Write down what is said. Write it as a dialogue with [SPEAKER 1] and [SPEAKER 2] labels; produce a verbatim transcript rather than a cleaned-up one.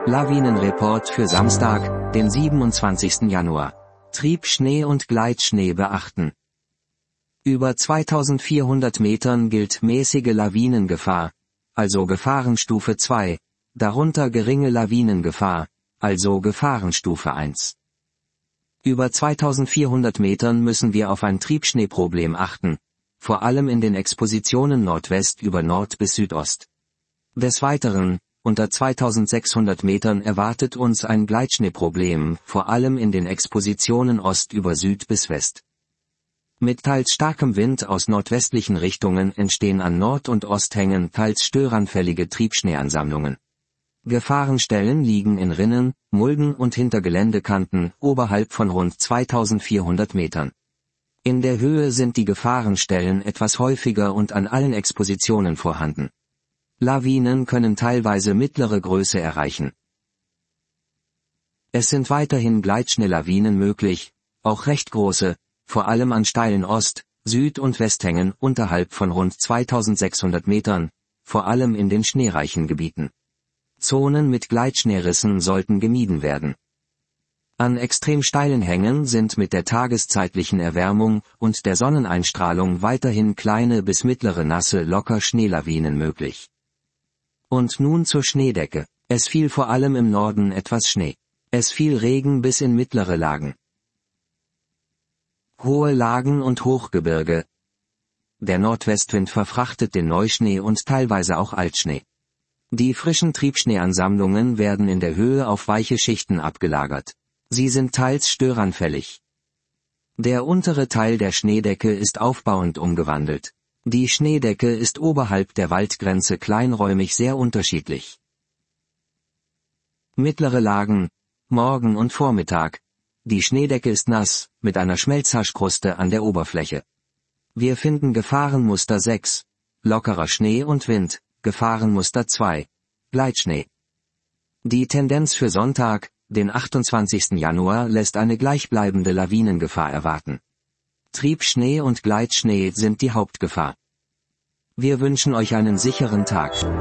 [SPEAKER 1] Lawinenreport für Samstag, den siebenundzwanzigsten Januar. Triebschnee und Gleitschnee beachten. Über zweitausendvierhundert Metern gilt mäßige Lawinengefahr, also Gefahrenstufe zwei, darunter geringe Lawinengefahr, also Gefahrenstufe eins. Über zweitausendvierhundert Metern müssen wir auf ein Triebschneeproblem achten, vor allem in den Expositionen Nordwest über Nord bis Südost. Des Weiteren, unter zweitausendsechshundert Metern erwartet uns ein Gleitschneeproblem, vor allem in den Expositionen Ost über Süd bis West. Mit teils starkem Wind aus nordwestlichen Richtungen entstehen an Nord- und Osthängen teils störanfällige Triebschneeansammlungen. Gefahrenstellen liegen in Rinnen, Mulden und hinter Geländekanten, oberhalb von rund zweitausendvierhundert Metern. In der Höhe sind die Gefahrenstellen etwas häufiger und an allen Expositionen vorhanden. Lawinen können teilweise mittlere Größe erreichen. Es sind weiterhin Gleitschneelawinen möglich, auch recht große, vor allem an steilen Ost-, Süd- und Westhängen unterhalb von rund zweitausendsechshundert Metern, vor allem in den schneereichen Gebieten. Zonen mit Gleitschneerissen sollten gemieden werden. An extrem steilen Hängen sind mit der tageszeitlichen Erwärmung und der Sonneneinstrahlung weiterhin kleine bis mittlere nasse locker Schneelawinen möglich. Und nun zur Schneedecke. Es fiel vor allem im Norden etwas Schnee. Es fiel Regen bis in mittlere Lagen. Hohe Lagen und Hochgebirge. Der Nordwestwind verfrachtet den Neuschnee und teilweise auch Altschnee. Die frischen Triebschneeansammlungen werden in der Höhe auf weiche Schichten abgelagert. Sie sind teils störanfällig. Der untere Teil der Schneedecke ist aufbauend umgewandelt. Die Schneedecke ist oberhalb der Waldgrenze kleinräumig sehr unterschiedlich. Mittlere Lagen, Morgen und Vormittag. Die Schneedecke ist nass, mit einer Schmelzhaschkruste an der Oberfläche. Wir finden Gefahrenmuster sechs, lockerer Schnee und Wind, Gefahrenmuster zwei, Gleitschnee. Die Tendenz für Sonntag, den achtundzwanzigsten Januar, lässt eine gleichbleibende Lawinengefahr erwarten. Triebschnee und Gleitschnee sind die Hauptgefahr. Wir wünschen euch einen sicheren Tag.